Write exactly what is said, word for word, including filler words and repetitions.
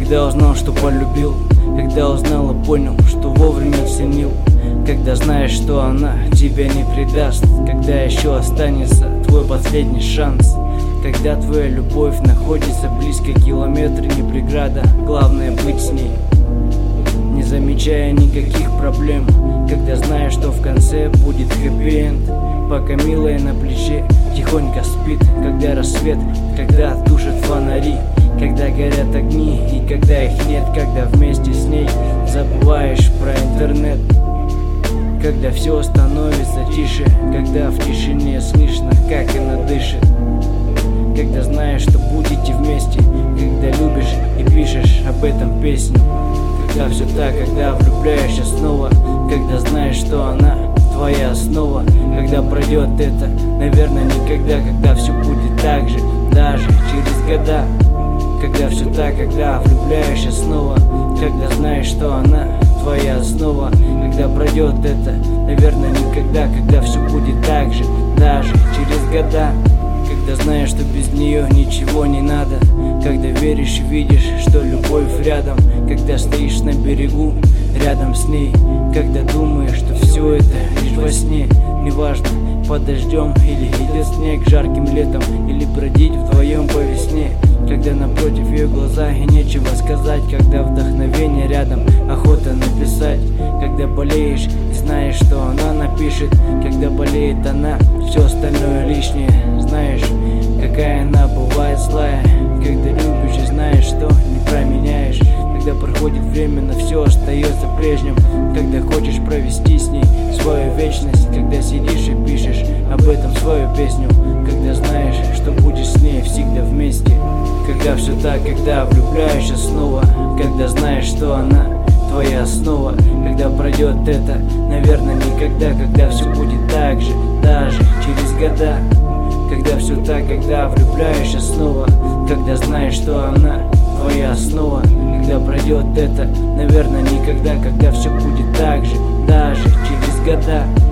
Когда узнал, что полюбил, когда узнал и понял, что вовремя ценил, когда знаешь, что она тебя не предаст, когда еще останется твой последний шанс, когда твоя любовь находится близко, километры не преграда, главное быть с ней, не замечая никаких проблем, когда знаешь, что в конце будет хэппи-энд, пока милая на плече тихонько спит, когда рассвет, когда тушат фонари, когда горят огни и когда их нет, когда вместе с ней забываешь про интернет, когда все становится тише, когда в тишине слышно, как она дышит, когда знаешь, что будете вместе, когда любишь и пишешь об этом песню, когда все так, когда влюбляешься снова, когда знаешь, что она твоя основа, когда пройдет это, наверное, никогда, когда все будет так же, даже через года, когда все так, когда влюбляешься снова, когда знаешь, что она твоя основа, когда пройдет это, наверное, никогда, когда все будет так же, даже через года, когда знаешь, что без нее ничего не надо, когда веришь и видишь, что любовь рядом, когда стоишь на берегу рядом с ней, когда думаешь, что все это лишь во сне, неважно, под дождем или идет снег жарким летом, или бродить вдвоем по весне, когда напротив ее глаза и нечего сказать, когда вдохновение рядом, охота написать, когда болеешь и знаешь, что она напишет, когда болеет она, все остальное лишнее, знаешь, какая она бывает злая, когда любишь и знаешь, что не променяешь, когда проходит время, но все остается прежним, когда хочешь провести с ней свою вечность, когда сидишь и пишешь об этом свою песню, когда знаешь, что будешь с ней всегда вместе, когда все так, когда влюбляешься снова, когда знаешь, что она твоя основа, когда пройдет это, наверное, никогда, когда все будет так же, даже через года, когда все так, когда влюбляешься снова, когда знаешь, что она твоя основа, когда пройдет это, наверное, никогда, когда все будет так же, даже через года.